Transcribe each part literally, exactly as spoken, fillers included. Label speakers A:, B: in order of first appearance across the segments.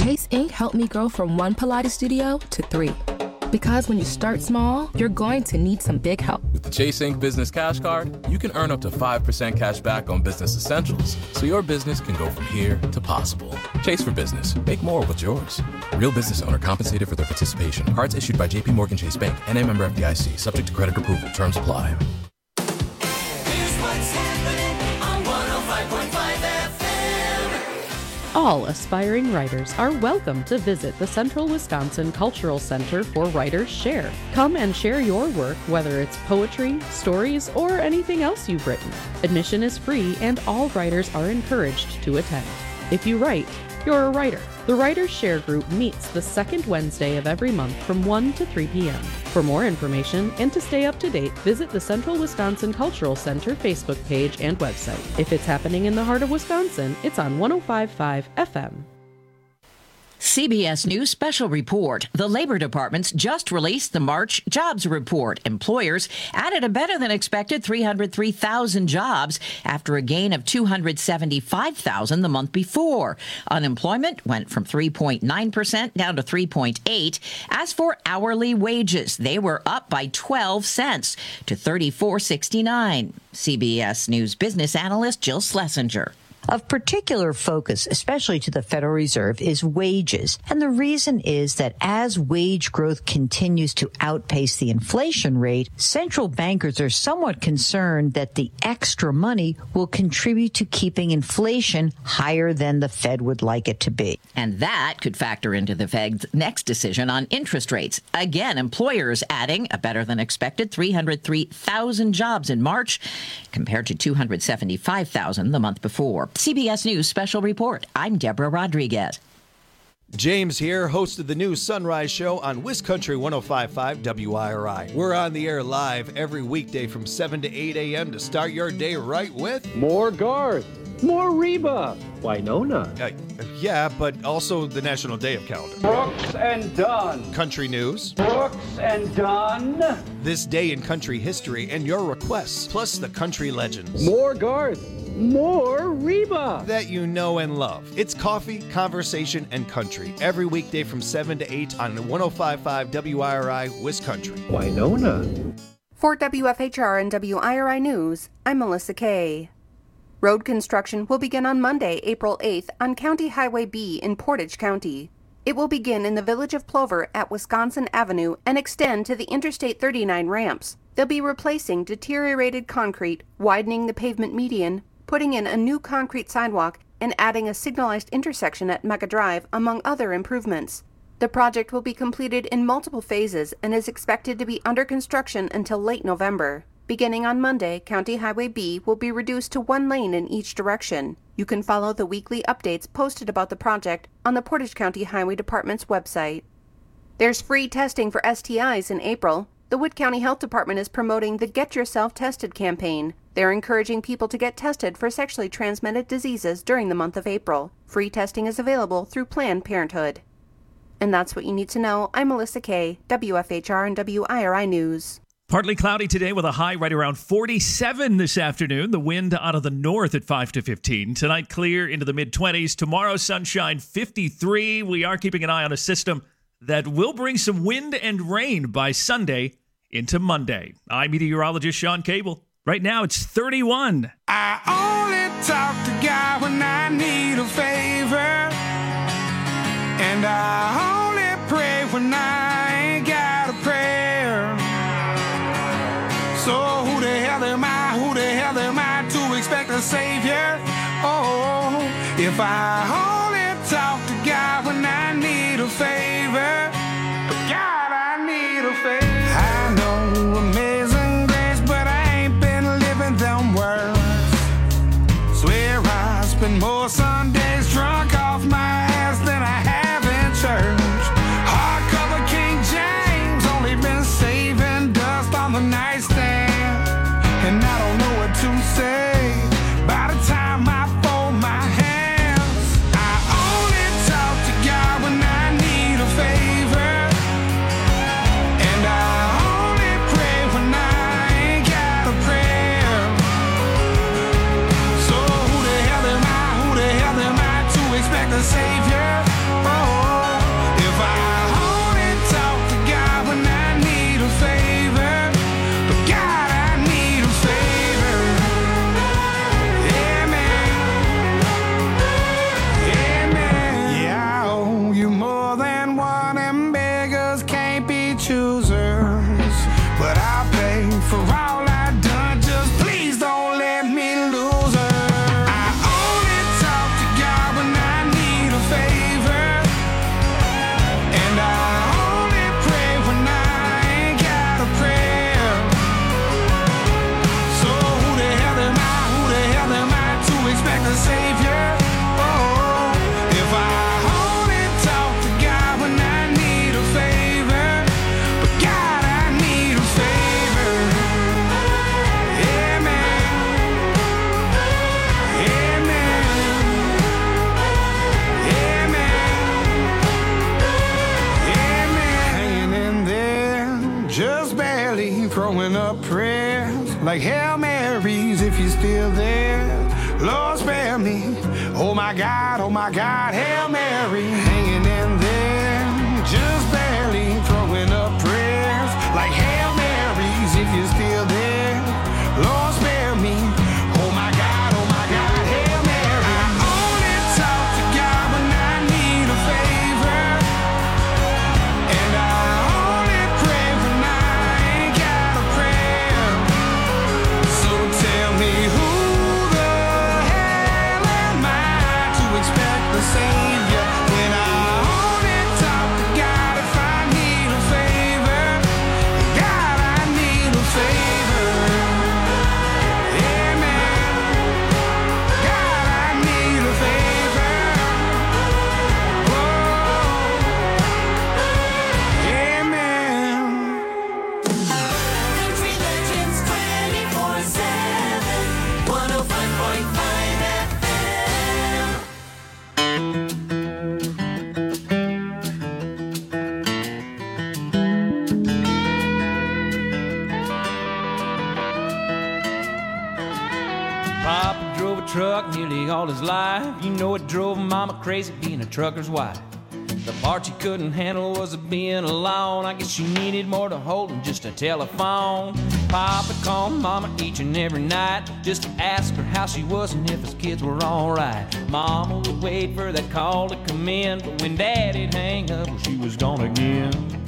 A: Chase Incorporated helped me grow from one Pilates studio to three. Because when you start small, you're going to need some big help.
B: With the Chase Incorporated Business Cash Card, you can earn up to five percent cash back on business essentials, so your business can go from here to possible. Chase for Business. Make more with yours. Real business owner compensated for their participation. Cards issued by J P Morgan Chase Bank, N A member F D I C. Subject to credit approval. Terms apply.
C: Here's what's happening on one oh five point five F M.
D: All aspiring writers are welcome to visit the Central Wisconsin Cultural Center for Writers Share. Come and share your work, whether it's poetry, stories, or anything else you've written. Admission is free and all writers are encouraged to attend. If you write, you're a writer. The Writers Share group meets the second Wednesday of every month from one to three p.m. For more information and to stay up to date, visit the Central Wisconsin Cultural Center Facebook page and website. If it's happening in the heart of Wisconsin, it's on one oh five point five F M.
E: C B S News Special Report. The Labor Department's just released the March jobs report. Employers added a better than expected three hundred three thousand jobs after a gain of two hundred seventy-five thousand the month before. Unemployment went from three point nine percent down to three point eight. As for hourly wages, they were up by twelve cents to thirty-four sixty-nine. C B S News business analyst Jill Schlesinger.
F: Of particular focus, especially to the Federal Reserve, is wages. And the reason is that as wage growth continues to outpace the inflation rate, central bankers are somewhat concerned that the extra money will contribute to keeping inflation higher than the Fed would like it to be.
E: And that could factor into the Fed's next decision on interest rates. Again, employers adding a better than expected three hundred three thousand jobs in March compared to two hundred seventy-five thousand the month before. C B S News Special Report. I'm Deborah Rodriguez.
G: James here, host of the new Sunrise Show on WisCountry one oh five point five W I R I. We're on the air live every weekday from seven to eight a.m. to start your day right with
H: more Garth, more Reba, Winona.
G: Uh, yeah, but also the National Day of Calendar.
H: Brooks and Dunn.
G: Country news.
H: Brooks and Dunn.
G: This day in country history and your requests, plus the country legends.
H: More Garth. More Reba
G: that you know and love. It's coffee, conversation, and country every weekday from seven to eight on one oh five point five W I R I WisCountry.
H: Winona.
I: For W F H R and W I R I News, I'm Melissa Kay. Road construction will begin on Monday, April eighth on County Highway B in Portage County. It will begin in the village of Plover at Wisconsin Avenue and extend to the Interstate thirty-nine ramps. They'll be replacing deteriorated concrete, widening the pavement median, putting in a new concrete sidewalk, and adding a signalized intersection at Mecca Drive, among other improvements. The project will be completed in multiple phases and is expected to be under construction until late November. Beginning on Monday, County Highway B will be reduced to one lane in each direction. You can follow the weekly updates posted about the project on the Portage County Highway Department's website. There's free testing for S T Is in April. The Wood County Health Department is promoting the Get Yourself Tested campaign. They're encouraging people to get tested for sexually transmitted diseases during the month of April. Free testing is available through Planned Parenthood. And that's what you need to know. I'm Melissa Kay, W F H R and W I R I News.
J: Partly cloudy today with a high right around forty-seven this afternoon. The wind out of the north at five to fifteen. Tonight clear into the mid-twenties. Tomorrow sunshine fifty-three. We are keeping an eye on a system that will bring some wind and rain by Sunday into Monday. I'm meteorologist Sean Cable. Right now, it's thirty-one.
K: I only talk to God when I need a favor. And I only pray when I ain't got a prayer. So who the hell am I, who the hell am I to expect a savior? Oh, if I only talk to God when I need a favor. God, I need a favor. I know amazing grace, but I ain't been living them words. Swear I spend more Sundays drunk off my ass than I have in church. Hardcover King James, only been saving dust on the nightstand. And I don't know what to say by the time I fold my hands. I only talk to God when I need a favor. throwing up prayers like Hail Marys if you're still there. Lord spare me. Oh my God, oh my God, Hail Mary, hanging in there, just barely throwing up prayers like Hail Marys if you're still there. Lord spare me. Oh my God, oh my God, Hail Mary. I only talk to God when I need a favor, and I only pray when I ain't got a prayer. So tell me who the hell am I to expect the Savior when I only talk to God if I need a favor? God, I need a favor. Amen. God, I need a favor. Oh, amen.
C: Country Legends twenty-four seven, one oh five point five F M.
L: Papa drove a truck nearly all his life. You know it drove Mama crazy being a trucker's wife. The part she couldn't handle was being alone. I guess she needed more to hold than just a telephone. Papa called Mama each and every night just to ask her how she was and if his kids were alright. Mama would wait for that call to come in, but when Daddy'd hang up, well, she was gone again.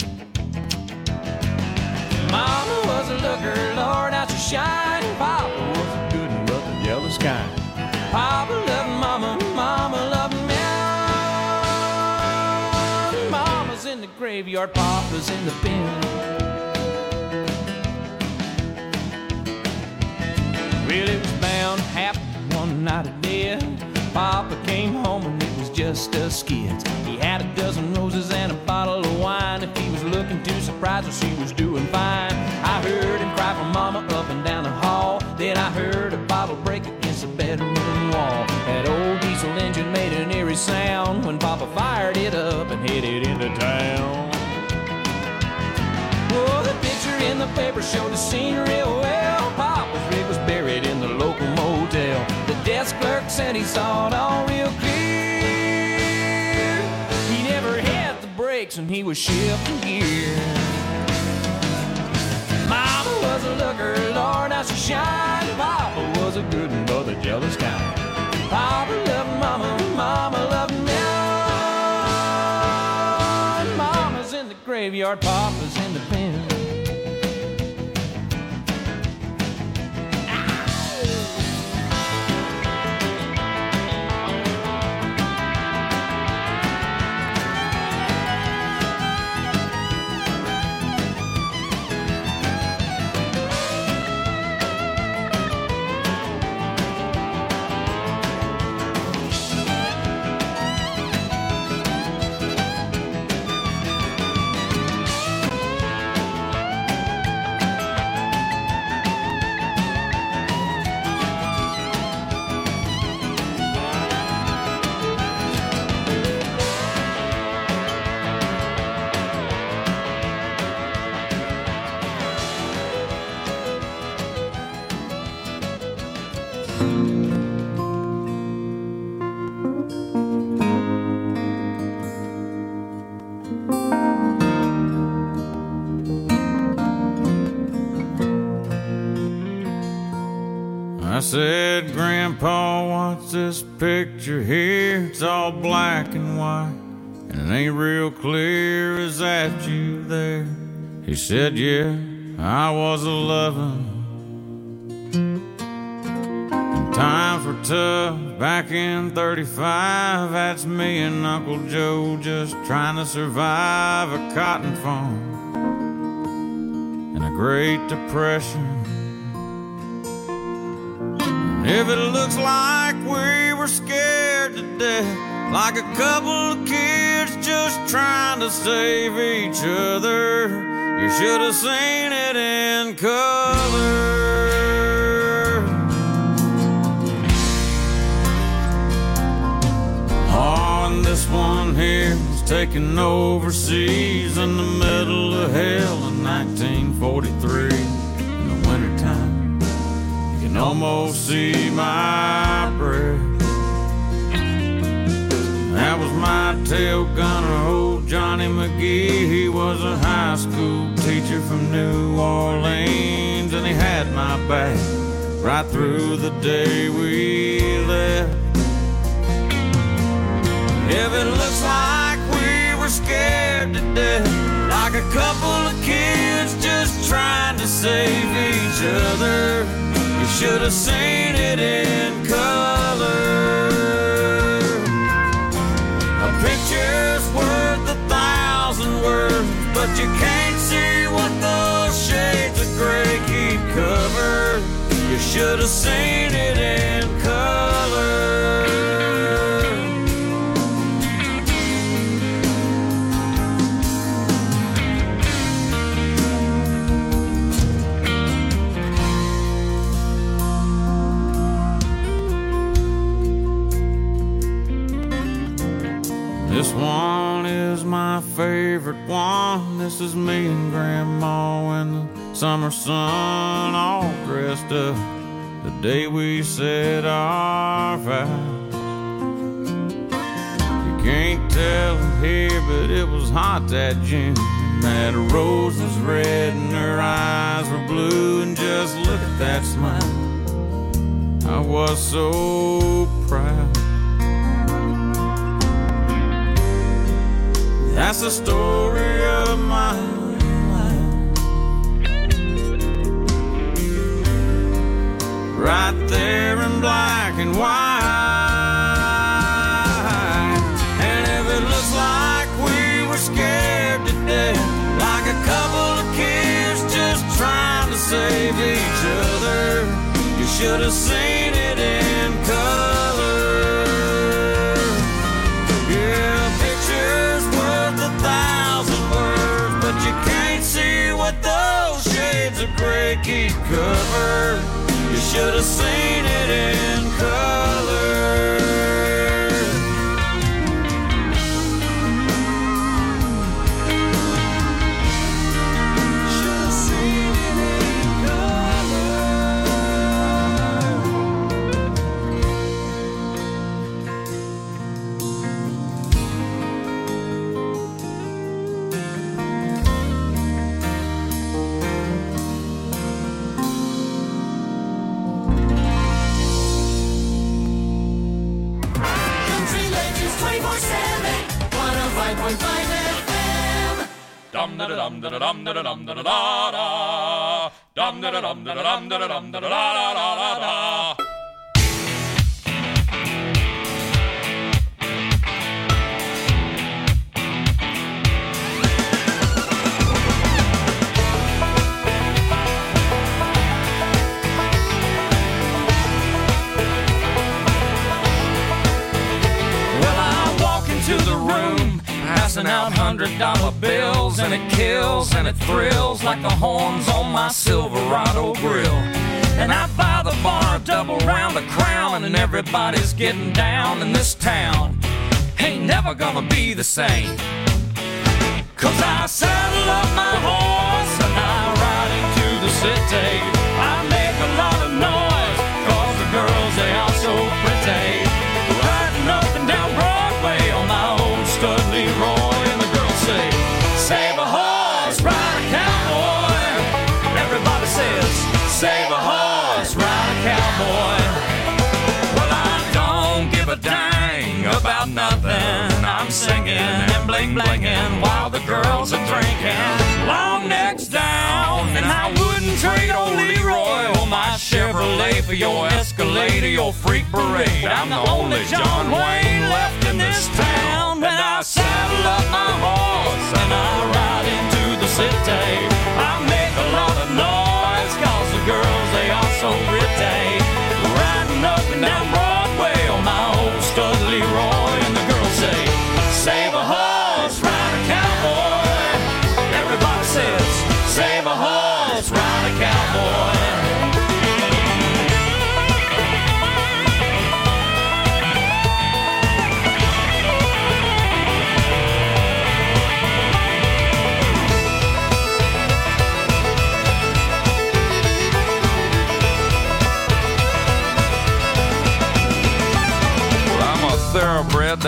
L: Mama was a looker, Lord, how she shined. Papa was a good one, but the jealous kind. Papa loved Mama, Mama loved me. Mama's in the graveyard, Papa's in the bin. Well, it was bound to happen one night of death. Papa came home and it was just us kids. He had a dozen roses and a bottle of wine. If he was looking too surprised, well, she was doing fine. I heard him cry for Mama up and down the hall. Then I heard a bottle break against the bedroom wall. That old diesel engine made an eerie sound when Papa fired it up and headed into town. Oh, the picture in the paper showed the scene real well. Papa's rig was buried in the local motel. The desk clerk said he saw it all real clear. He never had the brakes and he was shifting gear. Mama was a looker, Lord, how she shined. Papa was a good one, but the jealous kind. Papa loved Mama, Mama loved me. Mama's in the graveyard, Papa's in the pen.
M: I said, Grandpa, what's this picture here? It's all black and white, and it ain't real clear. Is that you there? He said, yeah, I was a lovin'. And times were tough back in thirty-five. That's me and Uncle Joe just trying to survive a cotton farm and a Great Depression. If it looks like we were scared to death, like a couple of kids just trying to save each other, you should have seen it in color. Oh, and this one here was taken overseas in the middle of hell in nineteen forty-three. can almost see my breath. That was my tail gunner, old Johnny McGee. He was a high school teacher from New Orleans, and he had my back right through the day we left. If it looks like we were scared to death, like a couple of kids just trying to save each other, you should have seen it in color. A picture's worth a thousand words, but you can't see what those shades of gray keep covered. You should have seen it in color. This one is my favorite one. This is me and Grandma in the summer sun, all dressed up the day we said our vows. You can't tell here, but it was hot that June. That rose was red and her eyes were blue, and just look at that smile. I was so proud. That's the story of my life, right there in black and white. And if it looks like we were scared to death, like a couple of kids just trying to save each other, you should have seen it in color. Yeah, pictures worth a thousand words, but you can't see what those shades of gray keep covered. You should have seen it in color. Should have seen it in color.
C: Country Legends twenty-four seven, one oh five point five F M.
N: Dum da da dum da da dum da da dum da da da da. Dum da da dum da da dum da da dum da da da da da da.
L: Well, I walk into the room, passing out hundred dollar bills, and it kills and it thrills like the horns on my Silverado grill. And I buy the bar a double round of Crown, and everybody's getting down in this town. Ain't never gonna be the same, 'cause I saddle up my horse and I ride into the city. I make a lot of noise, 'cause the girls, they are so pretty. Riding up and down Broadway on my old stud Leroy, and the girls say, save a horse, ride a cowboy. Everybody says, save a horse, ride a cowboy. Well, I don't give a dang about nothing. I'm singing and bling blinging while the girls are drinking. Long necks down, and I wouldn't trade old Leroy or my Chevrolet for your Escalade or your freak parade. I'm the only John Wayne left in this town. And I saddle up my horse and I ride into the city. I make a lot of noise, 'cause the girls, they are so pretty. Riding up and down Broadway on my old stud Leroy, and the girls say, save a horse, ride a cowboy. Everybody says, save a horse, ride a cowboy.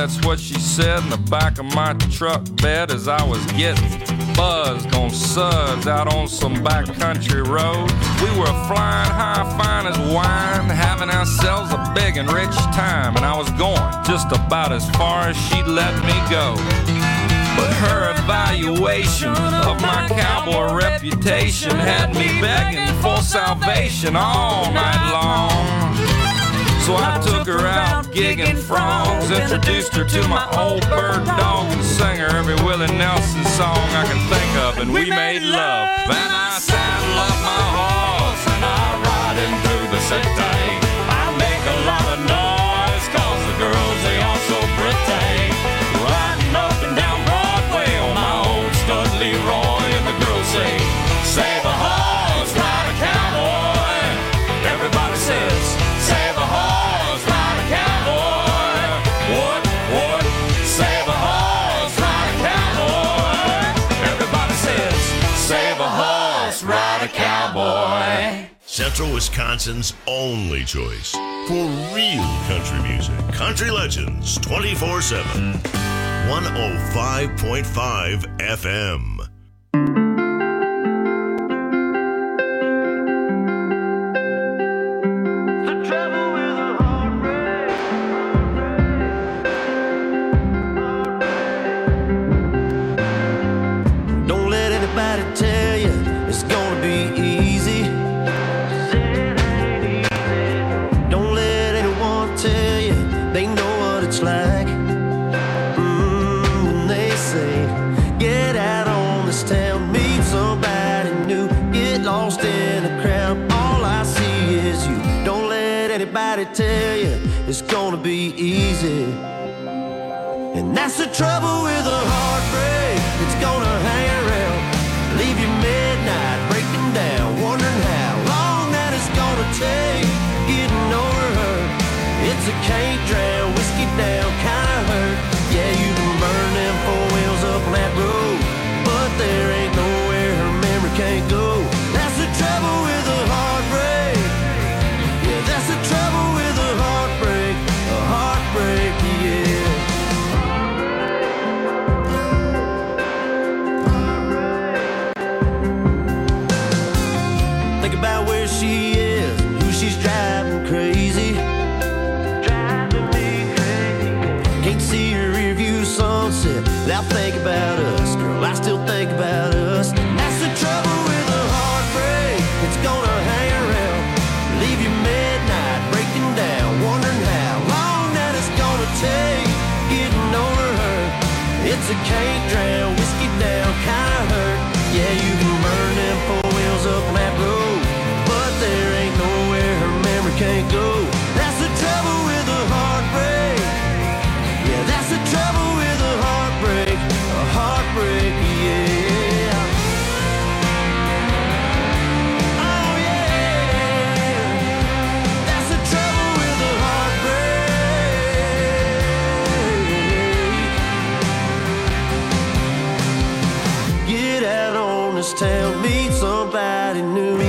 O: that's what she said in the back of my truck bed as I was getting buzzed on suds out on some backcountry road. We were flying high, fine as wine, having ourselves a big and rich time, and I was going just about as far as she'd let me go. But her evaluation of my cowboy reputation had me begging for salvation all night long. So I took her out gigging frogs, introduced her to my old bird dog, and sang her every Willie Nelson song I can think of, and we made love. Then I saddle up my horse and I ride him through the city. I make a lot of noise, cause the girls, they are so pretty. Riding up and down Broadway on my old stud Leroy, and the girls say, save a horse, ride a cowboy. Everybody says, save a horse, ride a cowboy. What, what? Save a horse, ride a cowboy. Everybody says, save a horse, ride a cowboy.
P: Central Wisconsin's only choice for real country music. Country Legends twenty-four seven. one oh five point five F M.
Q: Don't let anybody tell you it's gonna be easy. Don't let anyone tell you they know what it's like. Mm, they say, get out on this town, meet somebody new, get lost in the crowd. All I see is you. Don't let anybody tell you it's gonna be easy. And that's the trouble with a heartbreak. It's gonna hang around, leave you midnight, breaking down, wondering how long that it's gonna take getting over her. It's a can't drown, whiskey down kind of hurt. Yeah, you can burn them four wheels up on that road, but there ain't nowhere her memory can't go. That's the trouble with a heartbreak. Yeah, that's the trouble with a heartbreak. A heartbreak, yeah. Think about where she is, who she's driving crazy. Driving me crazy. Can't see her rear view sunset without thinking about us. Girl, I still think about us. That's the trouble with a heartbreak. It's gonna hang around, leave you midnight, breaking down, wondering how long that it's gonna take getting over her. It's a can't drown, whiskey down kind of hurt. Yeah, you can burn them four wheels up on that road, but there ain't nowhere her memory can't go. That's the trouble with a heartbreak. Yeah, that's the trouble with a heartbreak. A heartbreak, yeah. Oh yeah, that's the trouble with a heartbreak. Get out on this town, meet somebody new.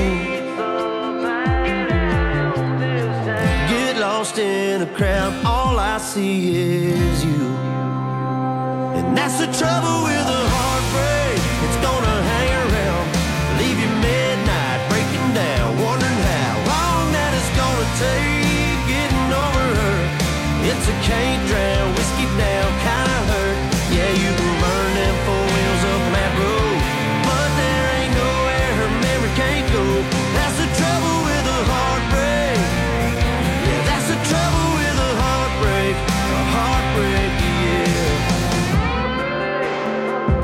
Q: Get lost in a crowd, all I see is you. And that's the trouble with a heartbreak. It's gonna hang around, leave you midnight, breaking down, wondering how long that it's gonna take getting over her. It's a can't drown, whiskey down kind of hurt. Yeah, you can burn them four wheels up on that road, but there ain't nowhere her memory can't go. That's the trouble with a heartbreak. Yeah, that's the trouble with a heartbreak. A heartbreak, yeah.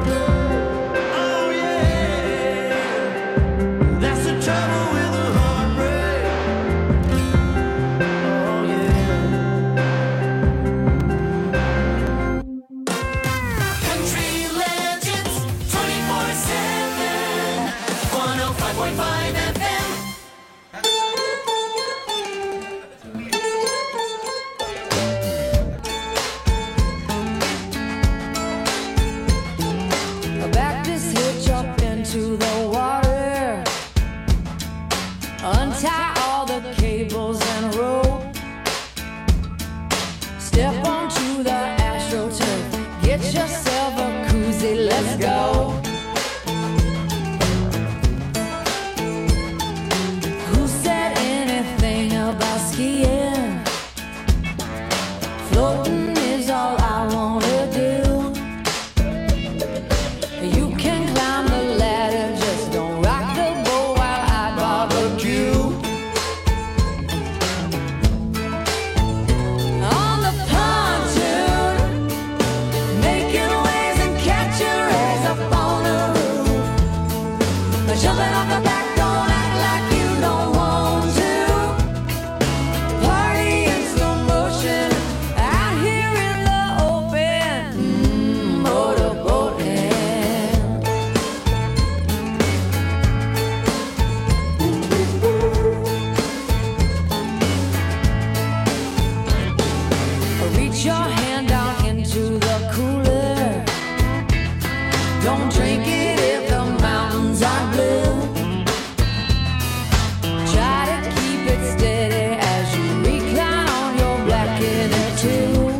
C: Get yourself a koozie, let's go. Who said anything about skiing? Floating is all I wanna do. You can climb the ladder, just don't rock the boat while I barbecue. On the pontoon, making waves and catching rays up on the roof. Jumping off the back, don't act like you don't want to. Party in slow motion, out here in the open. Mm, motorboating. Reach your hand down into the cooler. Don't drink it if the mountains are blue. Try to keep it steady as you recline on your black inner tube.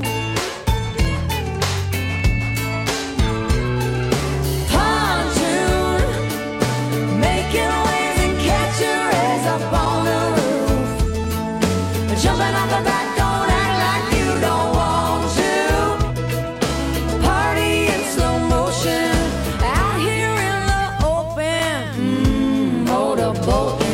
C: Pontoon, making waves and catching rays up on the roof. Jumping off the back, don't act like you don't want to. Party in slow motion, out here in the open. Mm, motorboating.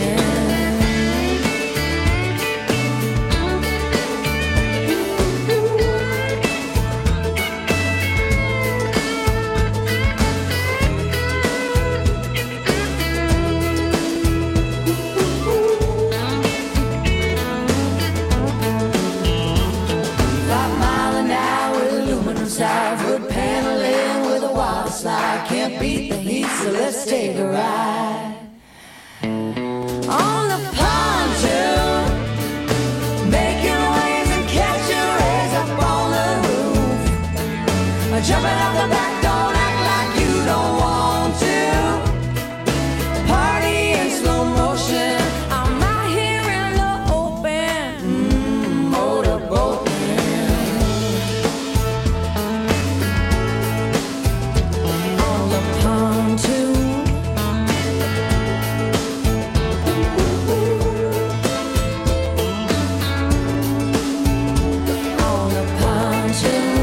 C: Five mile an hour, aluminum side, wood paneling with a water slide. Can't beat the heat, so let's take a ride. On the pontoon, making waves and catching rays up on the roof. Jumping off the back, don't act like you don't want to. Party in slow motion, I'm out here in the open. Mm, motorboating. On the pontoon. On the pontoon.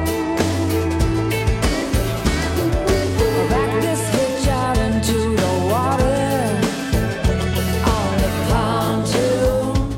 C: Back this hitch out into the water. On the pontoon.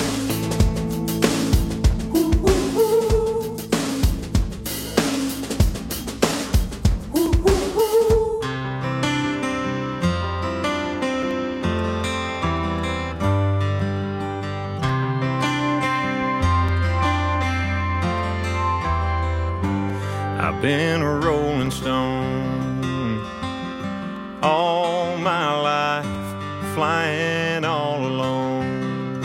M: I've been a rolling stone all my life, flying all alone,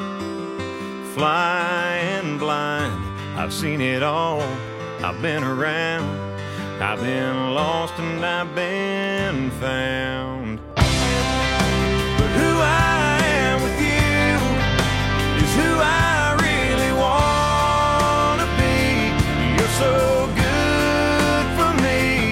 M: flying blind. I've seen it all, I've been around, I've been lost and I've been found. But who I am with you is who I really want to be. You're so good for me,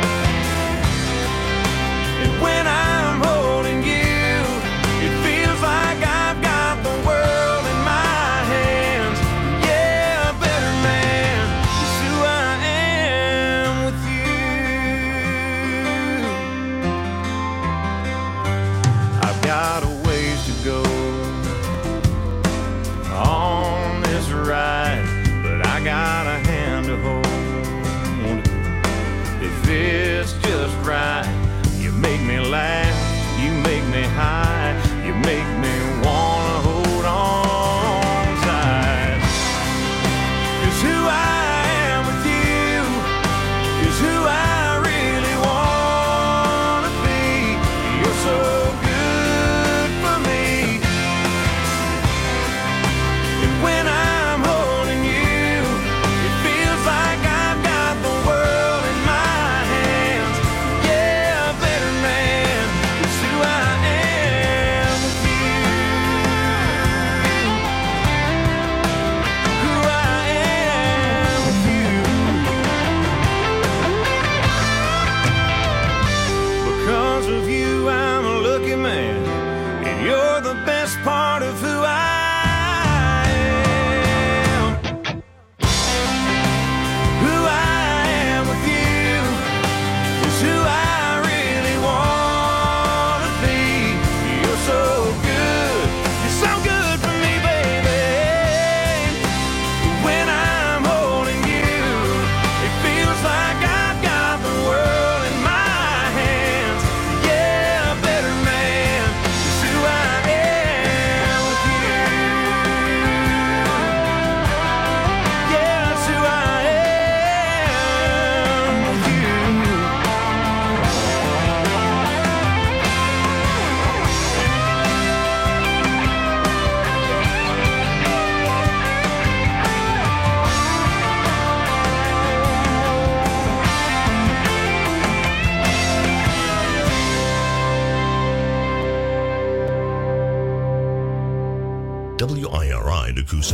M: and when I'm holding you, it feels like I've got the world in my hands. Yeah, a better man is who I am with you.
P: W I R I Nakusa.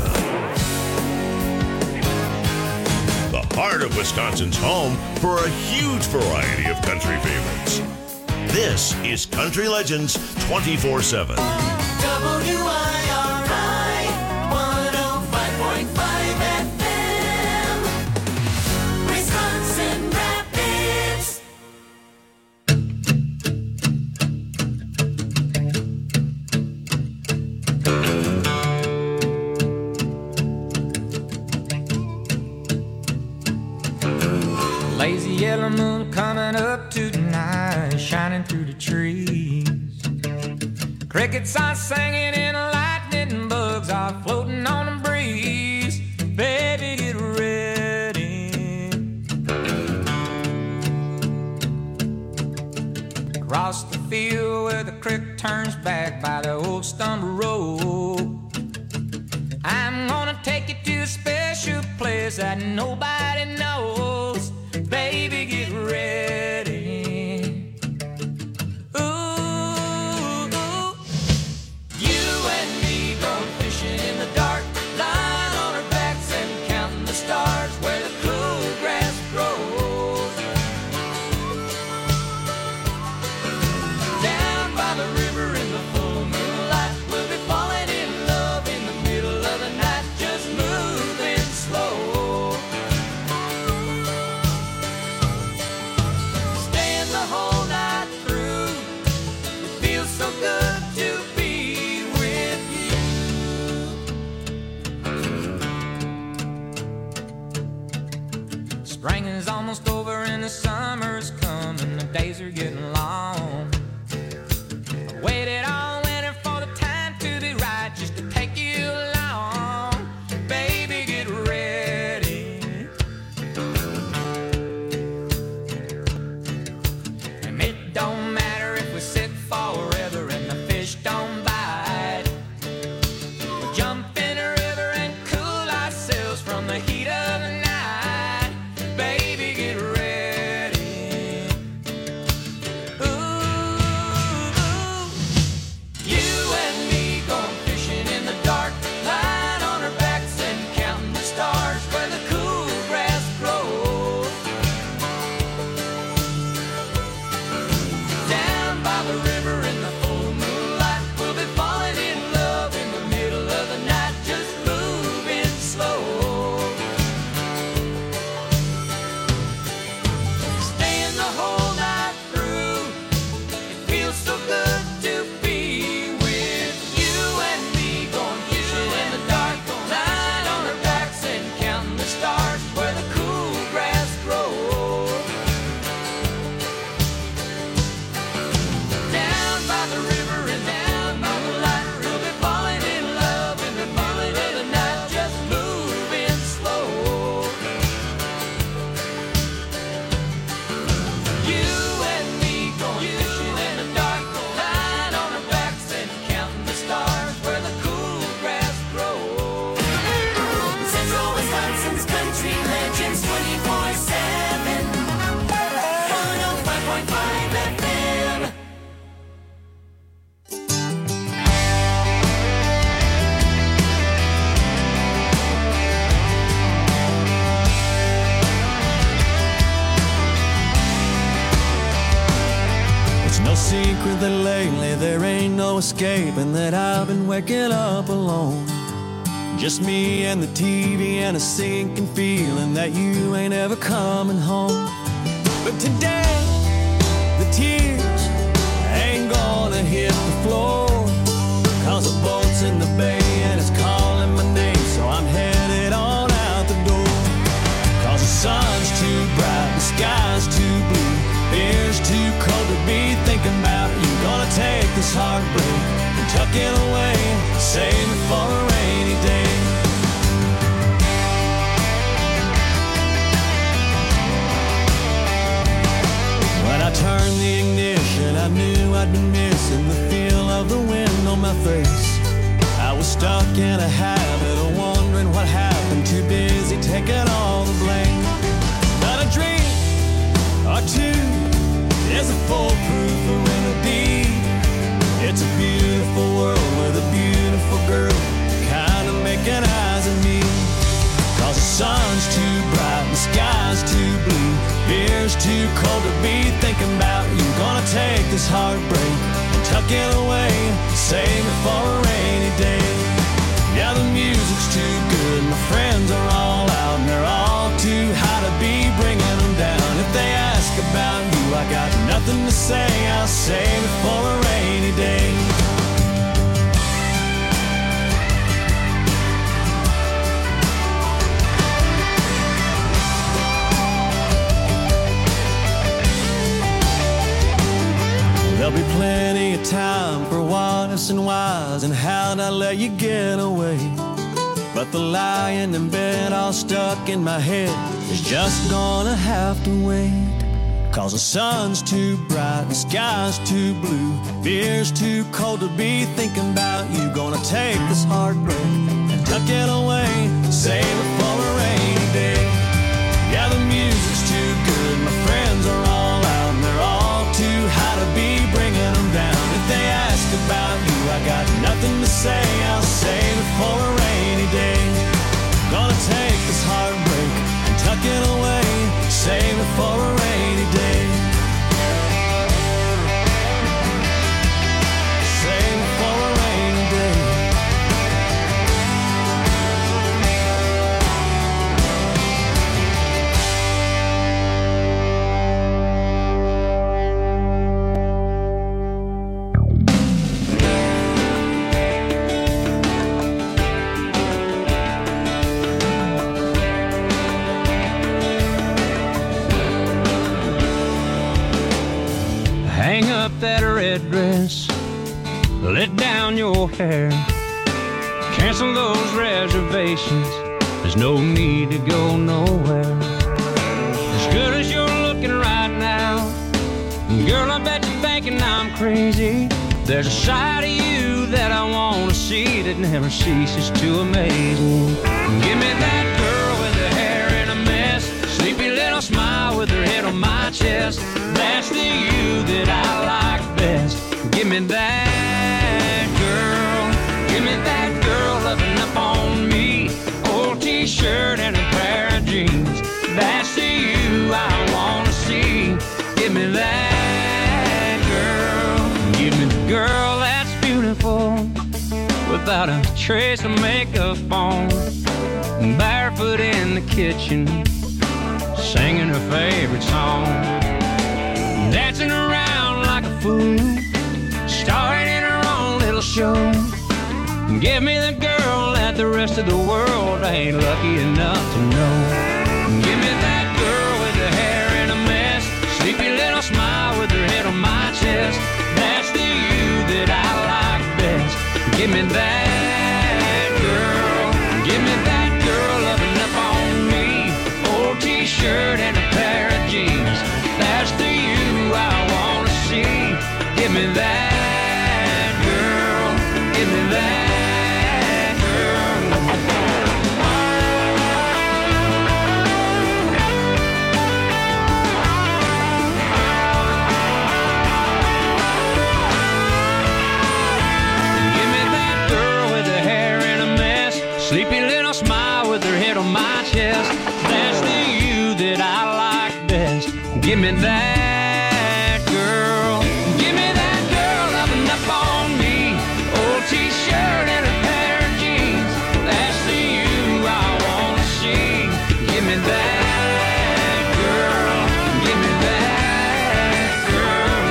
P: The heart of Wisconsin's home for a huge variety of country favorites. This is Country Legends twenty-four seven.
C: W I R I one oh five point five F M, Wisconsin Rapids.
L: Lazy yellow moon coming up tonight, shining through the trees. Crickets are singing and lightning bugs are floating on the breeze. Baby, get ready. Across the field where the creek turns back by the old stumble road, I'm gonna take you to a special place that nobody knows. Baby, get ready. Ooh, ooh. You and me going fishing in the dark, lying on our backs and counting the stars where the cool grass grows. Down by the river in the full moonlight, we'll be falling in love in the middle of the night, just moving slow. So good to be with you. Spring is almost over and the summer's coming. The days are getting long. I waited all winter for the time to be right, just to take you along. Baby, get ready. And it don't matter if we sit forever and the fish don't bite. We'll jump in a river and cool ourselves from the heat of the night. Baby, get ready. Ooh, ooh. You and me going fishing in the dark, lying on our backs and counting the stars where the cool grass grows. Down by the river in the full moonlight, we'll be falling in love in the middle of the night, just moving slow. Staying the whole night through, it feels so good to be with you and me going fishing in the dark, lying on our backs and counting the stars where the cool grass grows. Down by the river and down by the light, we'll be falling in love in the middle of the night, just moving slow. You and me going fishing in the dark, lying on our backs and counting the stars where the cool grass grows.
C: Central Wisconsin's Country Legends twenty-four seven, one oh five point five F M.
Q: It's no secret that lately there ain't no escaping that I've been waking up alone. Just me and the T V and a sinking feeling that you ain't ever coming home. But today, the tears ain't gonna hit the floor, 'cause the boat's in the bay and it's calling my name, so I'm headed on out the door. 'Cause the sun's too bright, the sky's too blue, air's too cold to be thinking about you. Gonna take this heartbreak and tuck it away, save it for a rainy day. When I turned the ignition, I knew I'd been missing the feel of the wind on my face. I was stuck in a habit of wondering what happened, too busy taking all the blame. Not a dream or two is a foolproof remedy. It's a beautiful world with a beautiful girl beer's too cold to be thinking about you. Gonna take this heartbreak and tuck it away, save it for a rainy day. Yeah, the music's too good, my friends are all out, and they're all too high to be bringing them down. If they ask about you, I got nothing to say, I'll save it for a rainy day. There'll be plenty of time for what's and whys and how'd I let you get away. But the lying in bed all stuck in my head is just gonna have to wait. Cause the sun's too bright, the sky's too blue, beer's too cold to be thinking about you. Gonna take this heartbreak and tuck it away, save it for a rainy day. Yeah, the music's too good, my friends are all out, and they're all too high to be bringing them down. If they ask about you, I got nothing to say, I'll save it for a rainy day. Gonna take this heartbreak and tuck it away, save it for a rainy day. Save it for a rainy day.
L: Hang up that red dress, let down your hair, cancel those reservations, there's no need to go nowhere. As good as you're looking right now, girl, I bet you're thinking I'm crazy. There's a side of you that I want to see that never ceases to amaze me. Give me that girl with her hair in a mess, sleepy little smile with her head on my chest. That's the you that I like best. Give me that girl, give me that girl loving up on me. Old t-shirt and a pair of jeans. That's the you I wanna see. Give me that girl, give me the girl that's beautiful, without a trace of makeup on, barefoot in the kitchen, singing her favorite song, dancing around like a fool, starring in her own little show. Give me the girl that the rest of the world ain't lucky enough to know. Give me that girl with her hair in a mess, sleepy little smile with her head on my chest. That's the you that I like best. Give me that girl, give me that girl loving up on me. Old t-shirt and a pair of jeans. That's the you I wanna see. Give me that girl, give me that sleepy little smile with her head on my chest. That's the you that I like best. Give me that girl, give me that girl loving up on me. Old t-shirt and a pair of jeans. That's the you I wanna see. Give me that girl, give me that girl.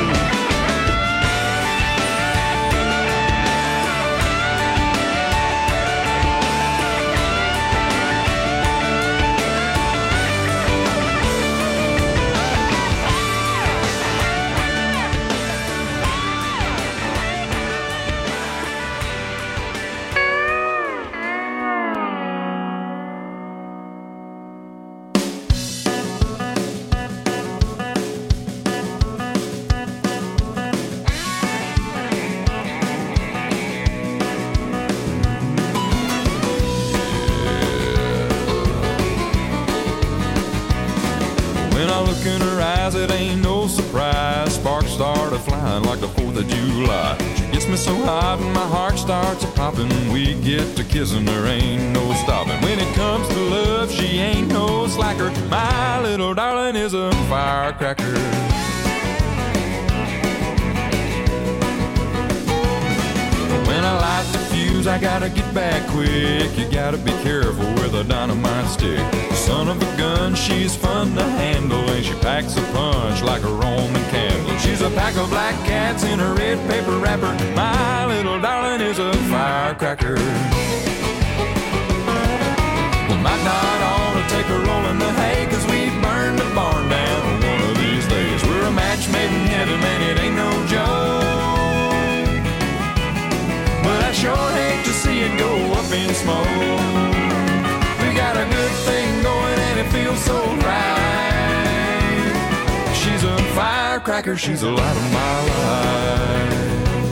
M: in her eyes, it ain't no surprise. Sparks started flying like the fourth of July. She gets me so hot and my heart starts a-popping. We get to kissing, there ain't no stopping. When it comes to love, she ain't no slacker. My little darling is a firecracker. When I light the fuse, I gotta get back quick. You gotta be careful with a dynamite stick. Son of a gun, she's fun to handle, and she packs a punch like a Roman candle. She's a pack of black cats in a red paper wrapper. My little darling is a firecracker. We might not ought to take a roll in the hay, 'cause we burned the barn down one of these days. We're a match made in heaven, man, it ain't no joke. But I sure hate to see it go up in smoke. We got a good thing going and it feels so right. She's a firecracker, she's the light of my life.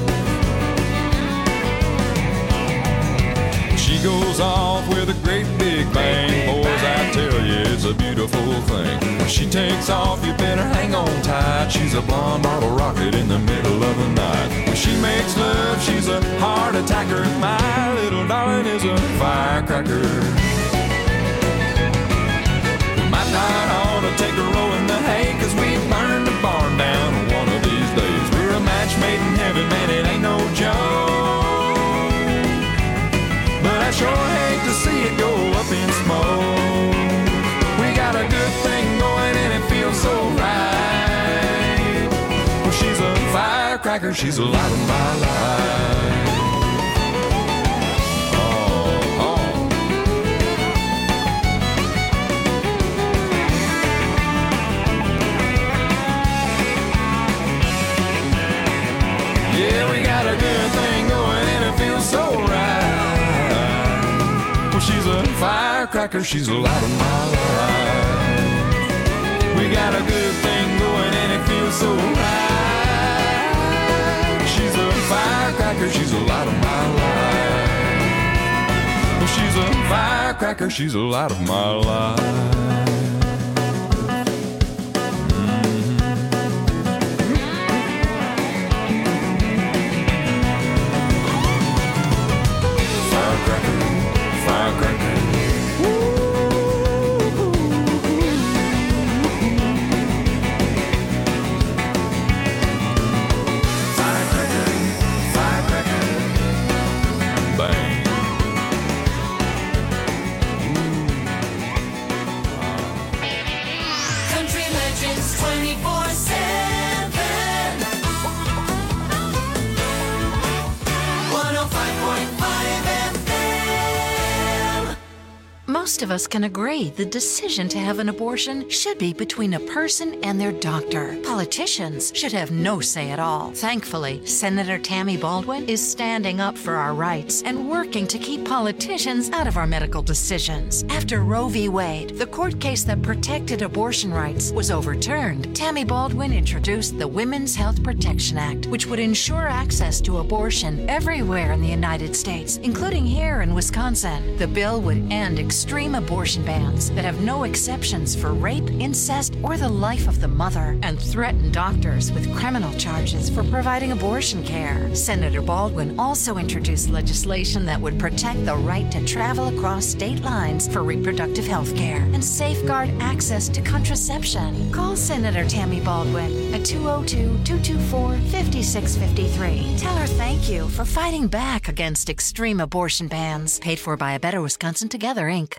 M: She goes off with a great big bang. Boys, I tell you, it's a beautiful thing. When she takes off, you better hang on tight. She's a blonde bottle rocket in the middle of the night. When she makes love, she's a heart attacker. My little darling is a firecracker. We might not ought to take a roll in the hay, 'cause we burned the barn down one of these days. We're a match made in heaven, man, it ain't no joke. But I sure hate to see it go up in smoke. We got a good thing going and it feels so right. Well, she's a firecracker, she's the light of my life. Oh, oh. Yeah, we got a good thing going and it feels so right. Well, she's a firecracker, she's the light of my life. We got a good thing going and it feels so right. She's a firecracker, she's the light of my life. Well, she's a firecracker, she's the light of my life.
R: Most of us can agree the decision to have an abortion should be between a person and their doctor. Politicians should have no say at all. Thankfully, Senator Tammy Baldwin is standing up for our rights and working to keep politicians out of our medical decisions. After Roe v. Wade, the court case that protected abortion rights, was overturned, Tammy Baldwin introduced the Women's Health Protection Act, which would ensure access to abortion everywhere in the United States, including here in Wisconsin. The bill would end extreme abortion bans that have no exceptions for rape, incest, or the life of the mother, and threaten doctors with criminal charges for providing abortion care. Senator Baldwin also introduced legislation that would protect the right to travel across state lines for reproductive health care and safeguard access to contraception. Call Senator Tammy Baldwin at two oh two, two two four, five six five three. Tell her thank you for fighting back against extreme abortion bans. Paid for by A Better Wisconsin Together, Incorporated.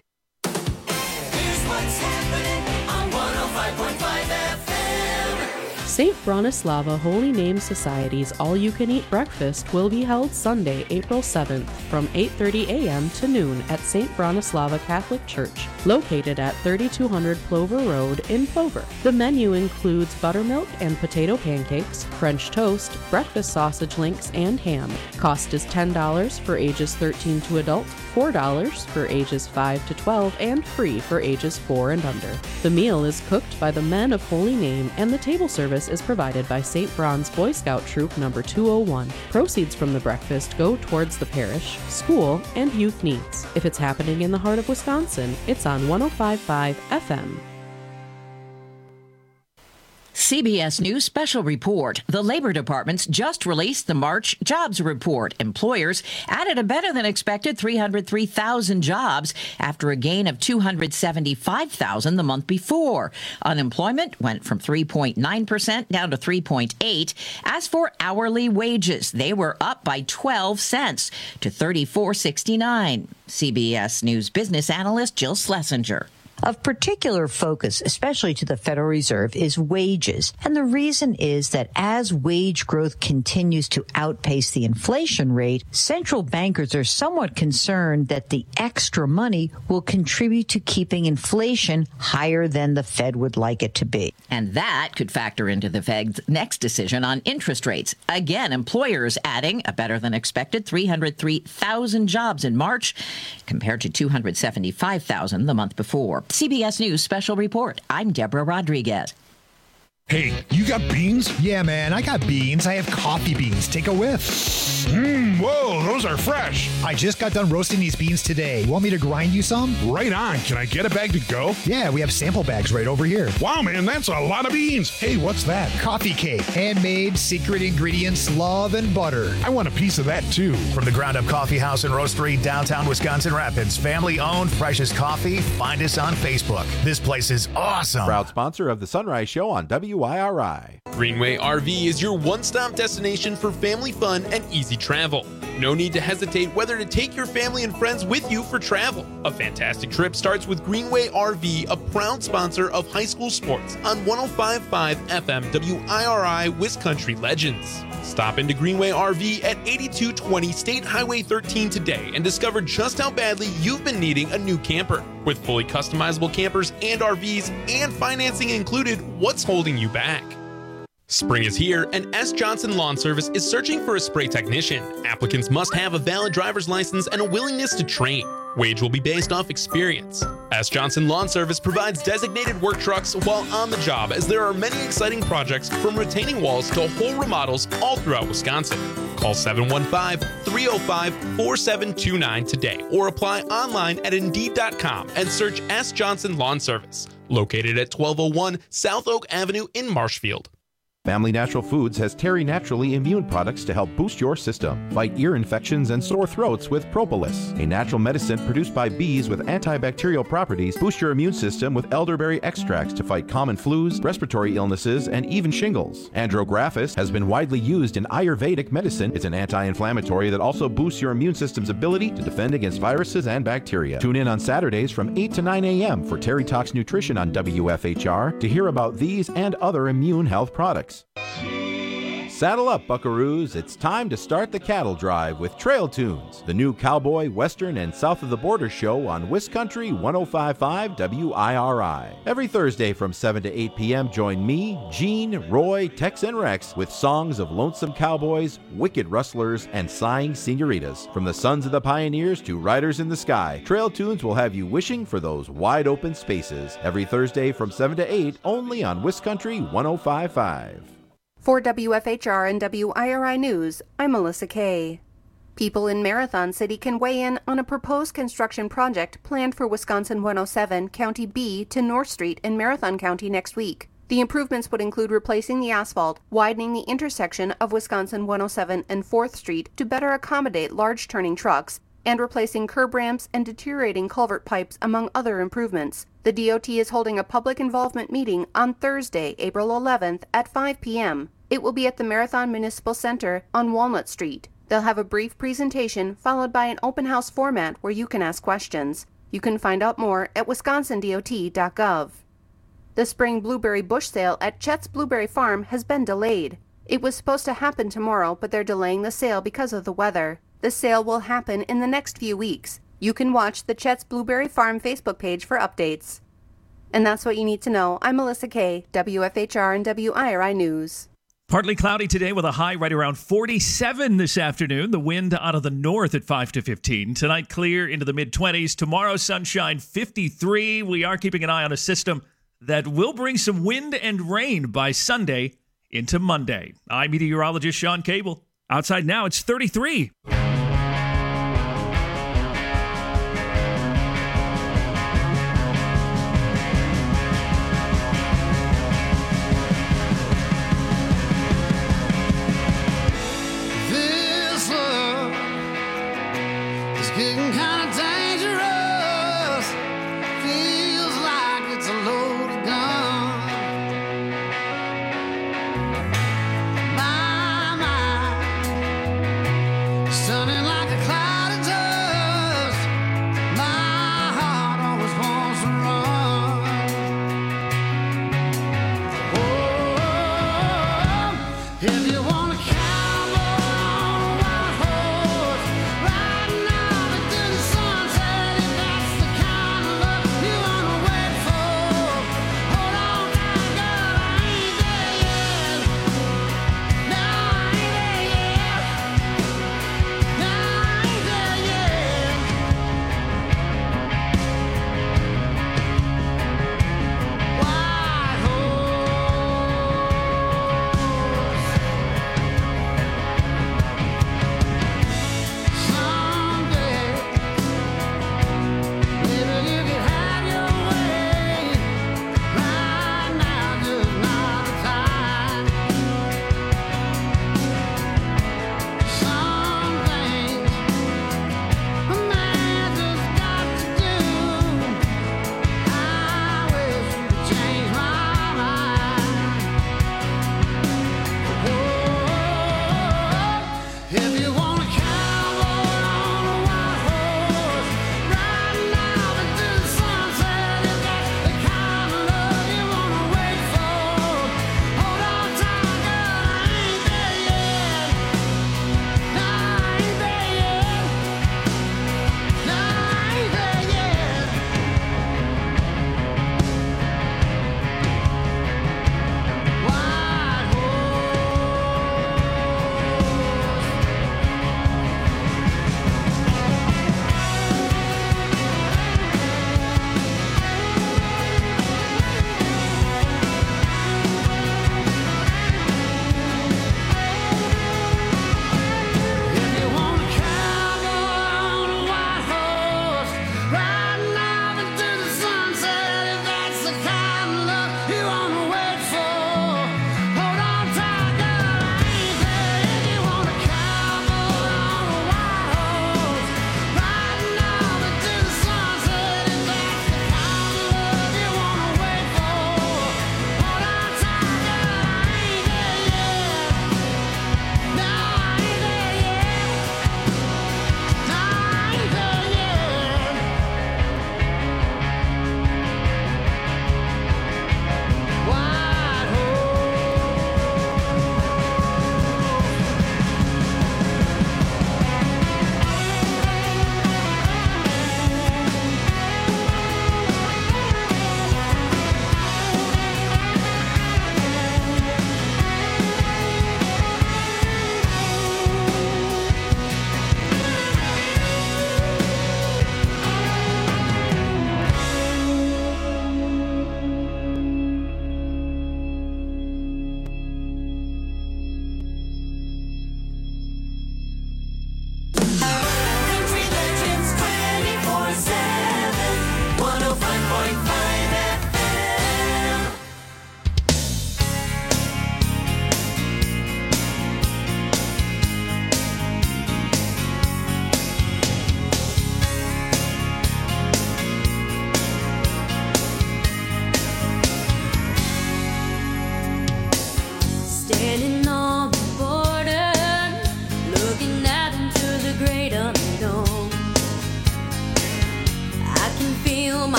C: What's happening on one oh five point five F M?
D: Saint Bronislava Holy Name Society's all-you-can-eat breakfast will be held Sunday, April seventh from eight thirty a.m. to noon at Saint Bronislava Catholic Church, located at thirty-two hundred Plover Road in Plover. The menu includes buttermilk and potato pancakes, French toast, breakfast sausage links, and ham. Cost is ten dollars for ages thirteen to adult, four dollars for ages five to twelve, and free for ages four and under. The meal is cooked by the Men of Holy Name, and the table service is provided by Saint Bron's Boy Scout Troop number two oh one. Proceeds from the breakfast go towards the parish, school, and youth needs. If it's happening in the heart of Wisconsin, it's on one oh five point five F M.
E: C B S News special report. The Labor Department's just released the March jobs report. Employers added a better than expected three hundred three thousand jobs after a gain of two hundred seventy-five thousand the month before. Unemployment went from three point nine percent down to three point eight. As for hourly wages, they were up by twelve cents to thirty-four sixty-nine. C B S News business analyst Jill Schlesinger.
F: Of particular focus, especially to the Federal Reserve, is wages. And the reason is that as wage growth continues to outpace the inflation rate, central bankers are somewhat concerned that the extra money will contribute to keeping inflation higher than the Fed would like it to be.
E: And that could factor into the Fed's next decision on interest rates. Again, employers adding a better than expected three hundred three thousand jobs in March compared to two hundred seventy-five thousand the month before. C B S News special report. I'm Deborah Rodriguez.
S: Hey, you got beans?
T: Yeah, man, I got beans. I have coffee beans. Take a whiff.
S: Mmm, whoa, those are fresh.
T: I just got done roasting these beans today. You want me to grind you some?
S: Right on. Can I get a bag to go?
T: Yeah, we have sample bags right over here.
S: Wow, man, that's a lot of beans. Hey, what's that?
T: Coffee cake. Handmade, secret ingredients, love, and butter.
S: I want a piece of that, too.
U: From the Ground Up Coffee House and Roastery, downtown Wisconsin Rapids. Family-owned, freshest coffee. Find us on Facebook. This place is awesome.
V: Proud sponsor of The Sunrise Show on W I R I.
W: Greenway R V is your one-stop destination for family fun and easy travel. No need to hesitate whether to take your family and friends with you for travel. A fantastic trip starts with Greenway R V, a proud sponsor of high school sports on one oh five point five F M W I R I Wiscountry Legends. Stop into Greenway R V at eighty-two twenty State Highway thirteen today and discover just how badly you've been needing a new camper. With fully customizable campers and R Vs and financing included, what's holding you back? Spring is here, and S. Johnson Lawn Service is searching for a spray technician. Applicants must have a valid driver's license and a willingness to train. Wage will be based off experience. S. Johnson Lawn Service provides designated work trucks while on the job, as there are many exciting projects from retaining walls to whole remodels all throughout Wisconsin. Call seven one five, three oh five, four seven two nine today or apply online at Indeed dot com and search S. Johnson Lawn Service. Located at twelve oh one South Oak Avenue in Marshfield.
V: Family Natural Foods has Terry Naturally immune products to help boost your system. Fight ear infections and sore throats with Propolis, a natural medicine produced by bees with antibacterial properties. Boost your immune system with elderberry extracts to fight common flus, respiratory illnesses, and even shingles. Andrographis has been widely used in Ayurvedic medicine. It's an anti-inflammatory that also boosts your immune system's ability to defend against viruses and bacteria. Tune in on Saturdays from eight to nine a.m. for Terry Talks Nutrition on W F H R to hear about these and other immune health products. Saddle up, buckaroos. It's time to start the cattle drive with Trail Tunes, the new cowboy, western, and south of the border show on Wiscountry one oh five point five W I R I. Every Thursday from seven to eight p.m., join me, Gene, Roy, Tex, and Rex with songs of lonesome cowboys, wicked rustlers, and sighing senoritas. From the sons of the pioneers to riders in the sky, Trail Tunes will have you wishing for those wide open spaces. Every Thursday from seven to eight, only on Wiscountry one oh five point five.
I: For W F H R and W I R I News, I'm Melissa Kay. People in Marathon City can weigh in on a proposed construction project planned for Wisconsin one oh seven, County B to North Street in Marathon County next week. The improvements would include replacing the asphalt, widening the intersection of Wisconsin one oh seven and fourth Street to better accommodate large turning trucks, and replacing curb ramps and deteriorating culvert pipes, among other improvements. The D O T is holding a public involvement meeting on Thursday, April eleventh at five p.m. It will be at the Marathon Municipal Center on Walnut Street. They'll have a brief presentation followed by an open house format where you can ask questions. You can find out more at wisconsin D O T dot gov. The spring blueberry bush sale at Chet's Blueberry Farm has been delayed. It was supposed to happen tomorrow, but they're delaying the sale because of the weather. The sale will happen in the next few weeks. You can watch the Chet's Blueberry Farm Facebook page for updates. And that's what you need to know. I'm Melissa Kay, W F H R and W I R I News.
J: Partly cloudy today with a high right around forty-seven this afternoon. The wind out of the north at five to fifteen. Tonight clear into the mid-twenties. Tomorrow sunshine fifty-three. We are keeping an eye on a system that will bring some wind and rain by Sunday into Monday. I'm meteorologist Sean Cable. Outside now it's thirty-three.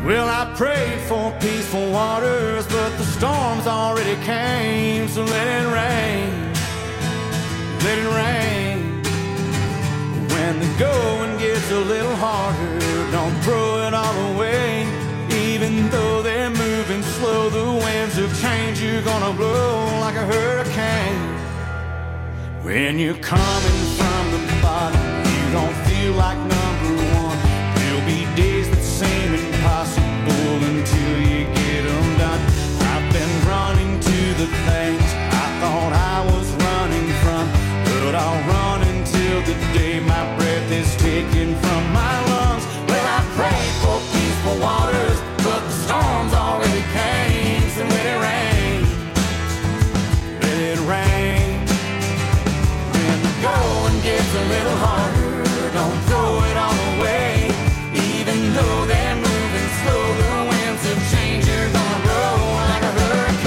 K: Well, I prayed for peaceful waters, but the storms already came. So let it rain, let it rain. When the going gets a little harder, don't throw it all away. Even though they're moving slow, the winds of change, you're gonna blow like a hurricane. When you're coming from the bottom, you don't feel like number one. There'll be days that seem impossible until you get them done. I've been running to the things I thought I was running from, but I'll run until the day my breath is taken from my lungs. Well, I prayed for peaceful waters, but the storms already came. So let it rain, let it rain. When the going gets a little harder, don't throw it all away. Even though they're moving slow, the winds of change, you're gonna roll like a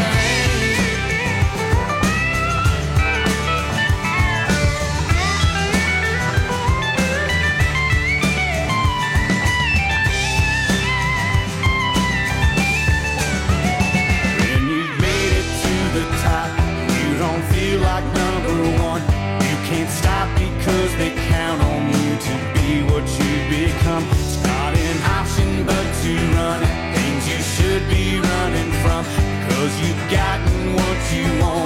K: like number one. You can't stop because they count on you to be what you become. It's not an option but to run at things you should be running from, because you've gotten what you want.